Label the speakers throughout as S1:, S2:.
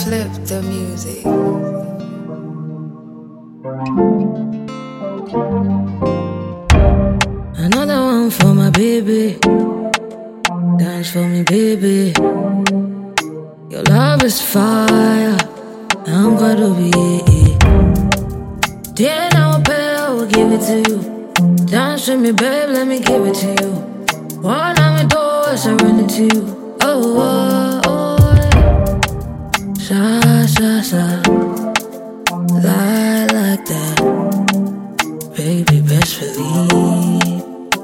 S1: flip the music.
S2: Another one for my baby. Dance for me, baby. Your love is fire. I'm gonna be it. Then I will pay, I will give it to you. Dance with me, babe, let me give it to you. One time me do, I surrender to you. Oh, oh, oh, yeah. Sha, sha, sha. Lie like that. Baby, best believe.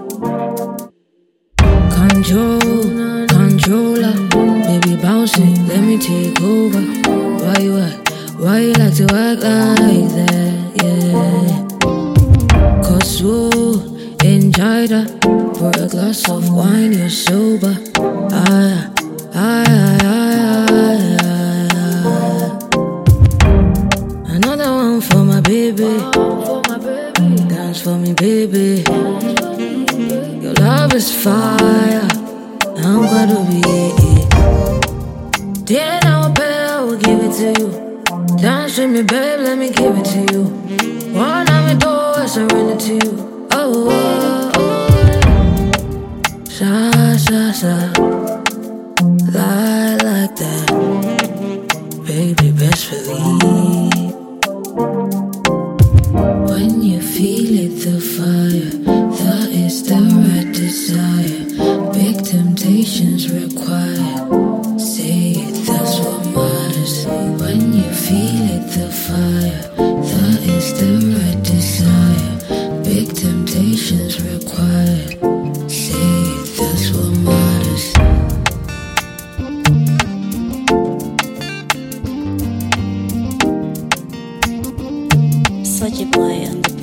S2: Controller, baby bouncing, let me take over. Why you act? Why you like to act like that? Yeah. Cause you enjoy that. For a glass of wine, you're sober. Another one for my baby. Dance for me, baby. Your love is fire. I'm gonna be it. Then I will pay, I will give it to you. Dance with me, babe, let me give it to you. One time me do, I surrender to you. Oh, oh, oh. Sha, sha, sha. Lie like that. Baby, best believe. When you feel it, the fire, that is the right desire. Big temptations required. Say it, that's what matters. When you feel it, the fire, that is the right desire. Big temptations required. Say it, that's what matters.
S3: Such a boy on the